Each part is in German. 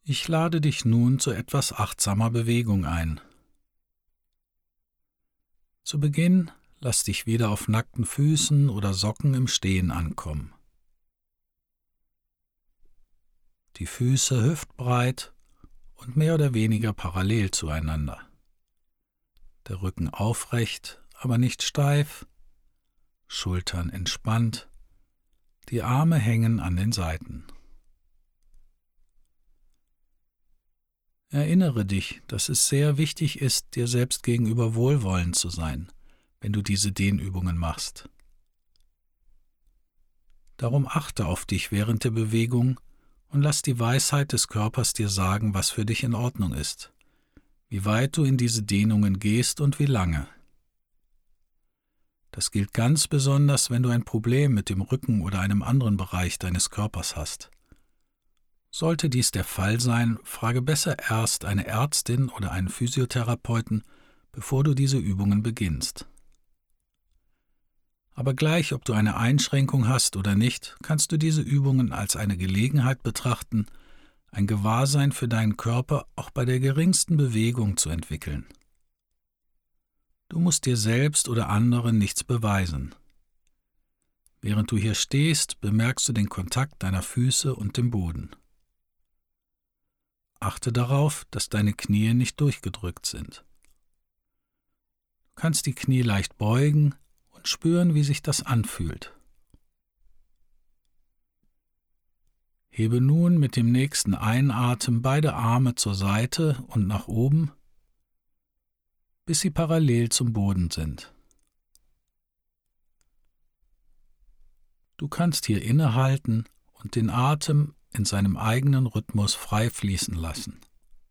Ich lade dich nun zu etwas achtsamer Bewegung ein. Zu Beginn lass dich wieder auf nackten Füßen oder Socken im Stehen ankommen. Die Füße hüftbreit und mehr oder weniger parallel zueinander. Der Rücken aufrecht, aber nicht steif, Schultern entspannt, die Arme hängen an den Seiten. Erinnere dich, dass es sehr wichtig ist, dir selbst gegenüber wohlwollend zu sein, wenn du diese Dehnübungen machst. Darum achte auf dich während der Bewegung und lass die Weisheit des Körpers dir sagen, was für dich in Ordnung ist, wie weit du in diese Dehnungen gehst und wie lange. Das gilt ganz besonders, wenn du ein Problem mit dem Rücken oder einem anderen Bereich deines Körpers hast. Sollte dies der Fall sein, frage besser erst eine Ärztin oder einen Physiotherapeuten, bevor du diese Übungen beginnst. Aber gleich, ob du eine Einschränkung hast oder nicht, kannst du diese Übungen als eine Gelegenheit betrachten, ein Gewahrsein für deinen Körper auch bei der geringsten Bewegung zu entwickeln. Du musst dir selbst oder anderen nichts beweisen. Während du hier stehst, bemerkst du den Kontakt deiner Füße und dem Boden. Achte darauf, dass deine Knie nicht durchgedrückt sind. Du kannst die Knie leicht beugen und spüren, wie sich das anfühlt. Hebe nun mit dem nächsten Einatmen beide Arme zur Seite und nach oben, bis sie parallel zum Boden sind. Du kannst hier innehalten und den Atem in seinem eigenen Rhythmus frei fließen lassen.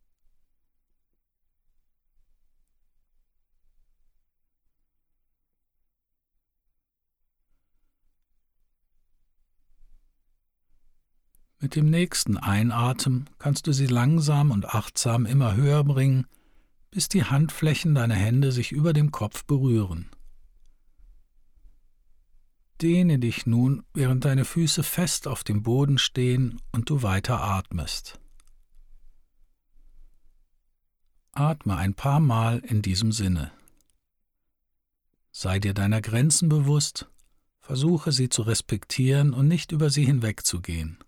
Mit dem nächsten Einatmen kannst du sie langsam und achtsam immer höher bringen, bis die Handflächen deiner Hände sich über dem Kopf berühren. Dehne dich nun, während deine Füße fest auf dem Boden stehen und du weiter atmest. Atme ein paar Mal in diesem Sinne. Sei dir deiner Grenzen bewusst, versuche sie zu respektieren und nicht über sie hinwegzugehen.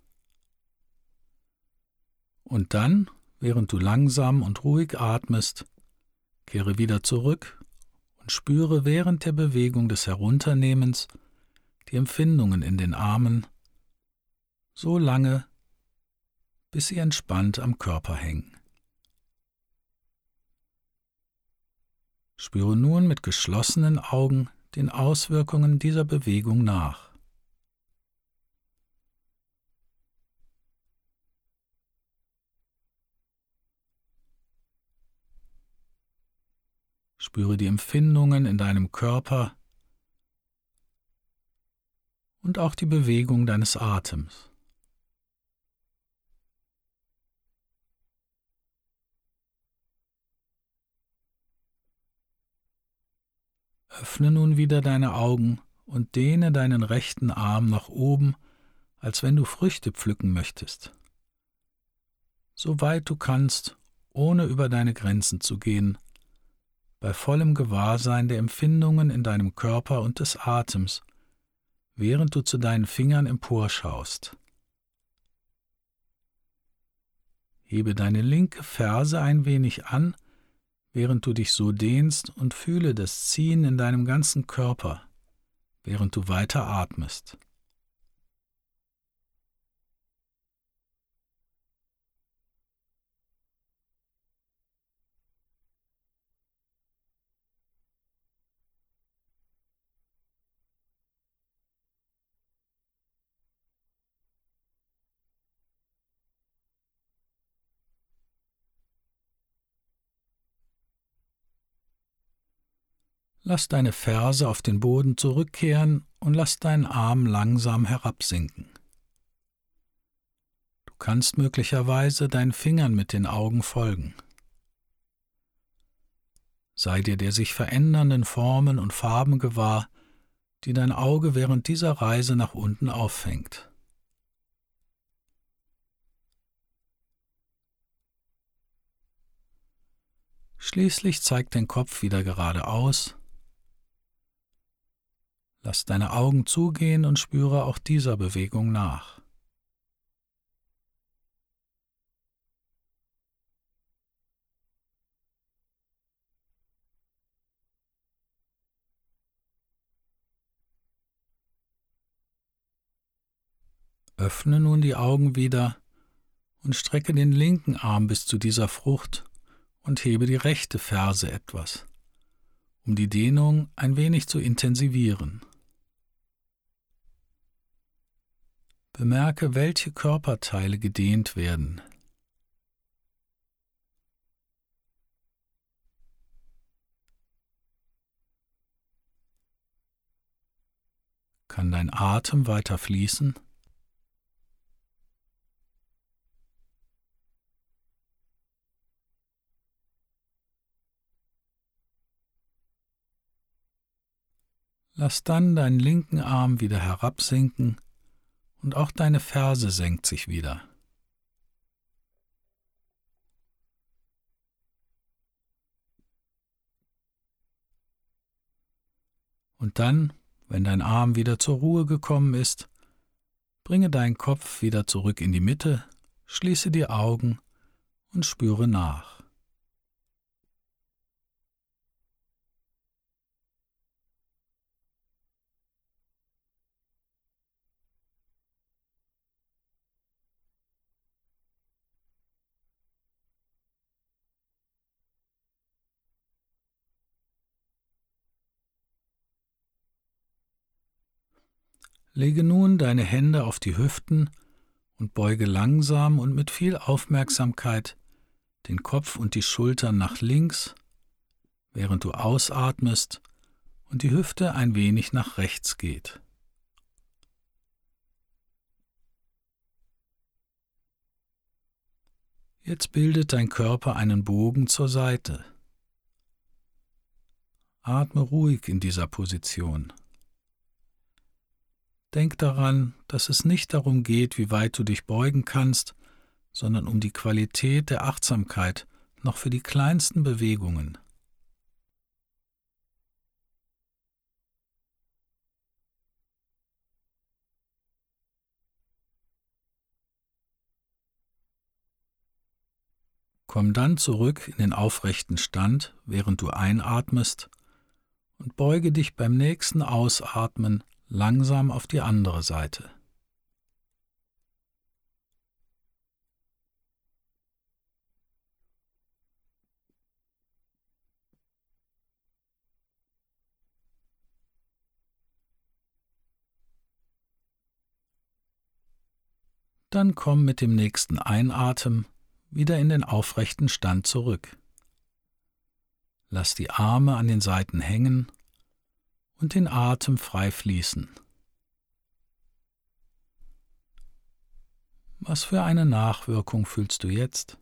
Und dann, während du langsam und ruhig atmest, kehre wieder zurück und spüre während der Bewegung des Herunternehmens die Empfindungen in den Armen, so lange, bis sie entspannt am Körper hängen. Spüre nun mit geschlossenen Augen den Auswirkungen dieser Bewegung nach. Spüre die Empfindungen in deinem Körper und auch die Bewegung deines Atems. Öffne nun wieder deine Augen und dehne deinen rechten Arm nach oben, als wenn du Früchte pflücken möchtest. So weit du kannst, ohne über deine Grenzen zu gehen, bei vollem Gewahrsein der Empfindungen in deinem Körper und des Atems, während du zu deinen Fingern emporschaust. Hebe deine linke Ferse ein wenig an, während du dich so dehnst, und fühle das Ziehen in deinem ganzen Körper, während du weiter atmest. Lass deine Ferse auf den Boden zurückkehren und lass deinen Arm langsam herabsinken. Du kannst möglicherweise deinen Fingern mit den Augen folgen. Sei dir der sich verändernden Formen und Farben gewahr, die dein Auge während dieser Reise nach unten auffängt. Schließlich zeig den Kopf wieder geradeaus. Lass deine Augen zugehen und spüre auch dieser Bewegung nach. Öffne nun die Augen wieder und strecke den linken Arm bis zu dieser Frucht und hebe die rechte Ferse etwas, um die Dehnung ein wenig zu intensivieren. Bemerke, welche Körperteile gedehnt werden. Kann dein Atem weiter fließen? Lass dann deinen linken Arm wieder herabsinken und auch deine Ferse senkt sich wieder. Und dann, wenn dein Arm wieder zur Ruhe gekommen ist, bringe deinen Kopf wieder zurück in die Mitte, schließe die Augen und spüre nach. Lege nun deine Hände auf die Hüften und beuge langsam und mit viel Aufmerksamkeit den Kopf und die Schultern nach links, während du ausatmest und die Hüfte ein wenig nach rechts geht. Jetzt bildet dein Körper einen Bogen zur Seite. Atme ruhig in dieser Position. Denk daran, dass es nicht darum geht, wie weit du dich beugen kannst, sondern um die Qualität der Achtsamkeit noch für die kleinsten Bewegungen. Komm dann zurück in den aufrechten Stand, während du einatmest, und beuge dich beim nächsten Ausatmen langsam auf die andere Seite. Dann komm mit dem nächsten Einatmen wieder in den aufrechten Stand zurück. Lass die Arme an den Seiten hängen und den Atem frei fließen. Was für eine Nachwirkung fühlst du jetzt?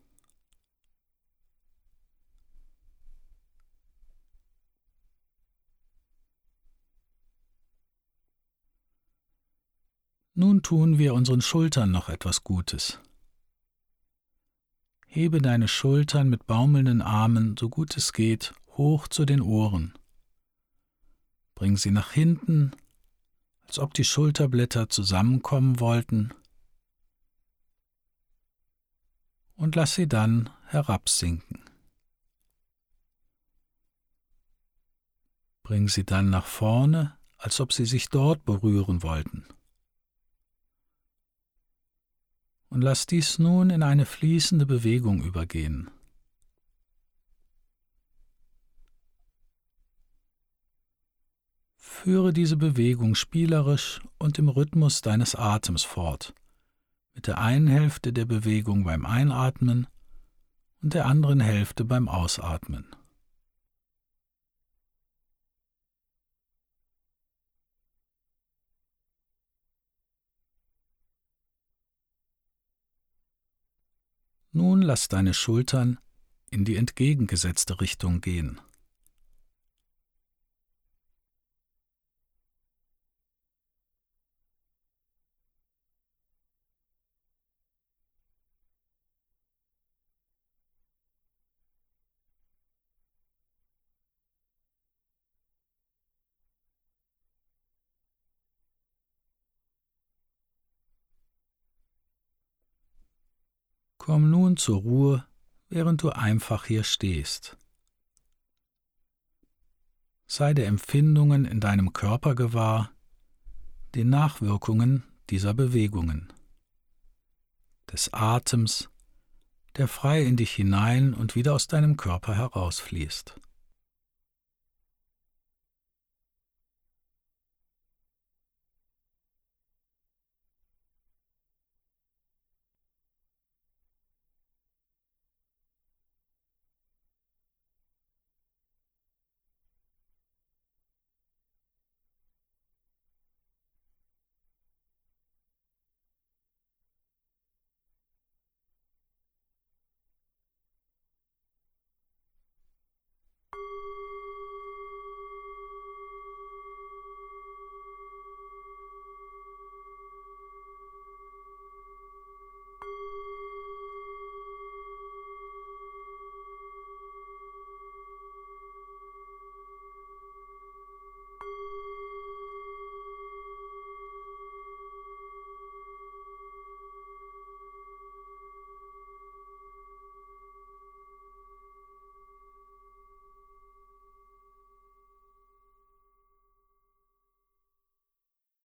Nun tun wir unseren Schultern noch etwas Gutes. Hebe deine Schultern mit baumelnden Armen, so gut es geht, hoch zu den Ohren. Bring sie nach hinten, als ob die Schulterblätter zusammenkommen wollten, und lass sie dann herabsinken. Bring sie dann nach vorne, als ob sie sich dort berühren wollten. Und lass dies nun in eine fließende Bewegung übergehen. Führe diese Bewegung spielerisch und im Rhythmus deines Atems fort, mit der einen Hälfte der Bewegung beim Einatmen und der anderen Hälfte beim Ausatmen. Nun lass deine Schultern in die entgegengesetzte Richtung gehen. Komm nun zur Ruhe, während du einfach hier stehst. Sei der Empfindungen in deinem Körper gewahr, den Nachwirkungen dieser Bewegungen, des Atems, der frei in dich hinein und wieder aus deinem Körper herausfließt.